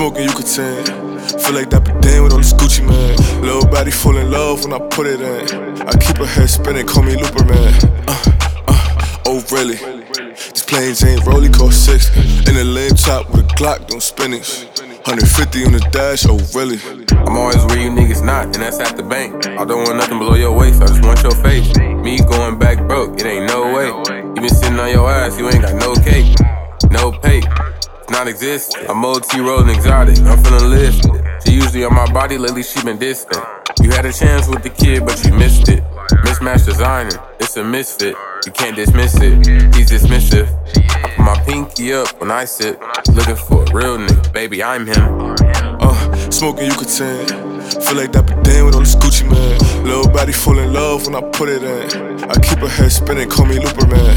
Smoking, you could tan. Feel like Dapper Dan with all this Gucci, man. Little body fall in love when I put it in. I keep her head spinning, call me Looper, man. Oh, really? These planes ain't rolling, cost 6. In the lane top with a Glock, doing spinnings. 150 on the dash, oh, really? I'm always where you niggas not, and that's at the bank. I don't want nothing below your waist, I just want your face. Me going back broke, it ain't no way. You been sitting on your ass, you ain't got no cake, no pay. Not exist. I'm OT rolling exotic, I'm finna list it. She usually on my body, lately she been distant. You had a chance with the kid, but you missed it. Mismatch designer, it's a misfit. You can't dismiss it, he's dismissive. I put my pinky up when I sit. Looking for a real nigga, baby, I'm him. Smoking, you could tan. Feel like Dapper Dan with all this Gucci, man. Little body fall in love when I put it in. I keep her head spinning, call me Looper, man.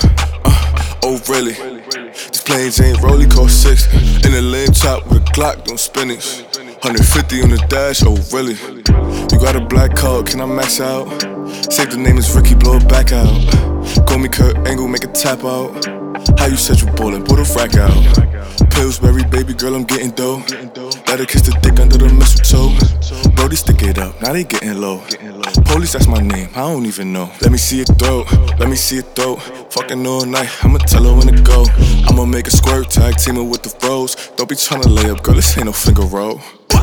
Oh, really? These planes ain't rolling, cost 6. In the lane top with a Glock, doing spinnings. 150 on the dash, oh, really? You got a black card, can I max out? Say the name is Ricky, blow it back out. Call me Kurt Angle, make it tap out. How you said you ballin', pull the frack out. Pillsbury, baby girl, I'm getting dough. Let her kiss the dick under the mistletoe. Brody, stick it up, now they getting low. Police, that's my name, I don't even know. Let me see it throw, let me see it throw. Fucking all night, I'ma tell her when to go. I'ma make a squirt, tag teamin' with the bros. Don't be tryna lay up, girl, this ain't no finger roll.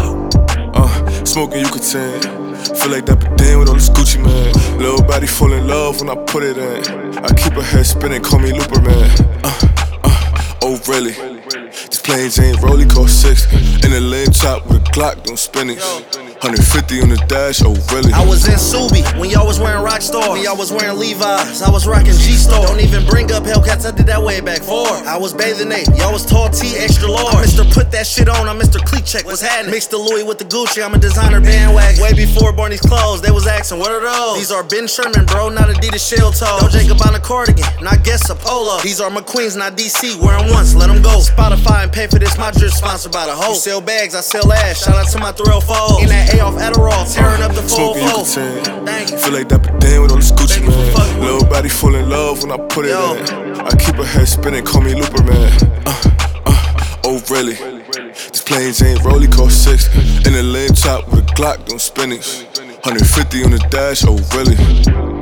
Smoking, you could tan. Feel like Dapper Dan with all this Gucci, man. Little body fall in love when I put it in. I keep her head spinning, call me Looper, man. Oh, really? These planes ain't rolling, cost 6. In the lane top with a Glock, doing spinnings. 150 on the dash, oh, really? I was in Subi when y'all was wearing Rockstar. When y'all was wearing Levi's, I was rocking G-Star. Don't even bring up Hellcats, I did that way back forward. I was bathing Nate, y'all was tall T, extra large. I'm Mr. Put that shit on, I'm Mr. Cleat Check, what's happening? Mixed the Louis with the Gucci, I'm a designer bandwagon. Way before Barney's clothes, they was asking, what are those? These are Ben Sherman, bro, not Adidas shell toe. No Jacob on a cardigan, not Guess a polo. These are McQueens, not DC, wear them once, let them go. Spotify and pay for this, my drip sponsored by the hoe. You sell bags, I sell ass, shout out to my 304. In that A off Adderall, tearing up the Smoking, you could 404. tan. Thank you. Feel like Dapper Dan with all this Gucci, man. Little body fall in love when I put it in. I keep her head spinning, call me Looper, man. Oh, really? These planes ain't rolling, cost 6. In the lane top with a Glock, doing spinnings. 150 on the dash, oh, really?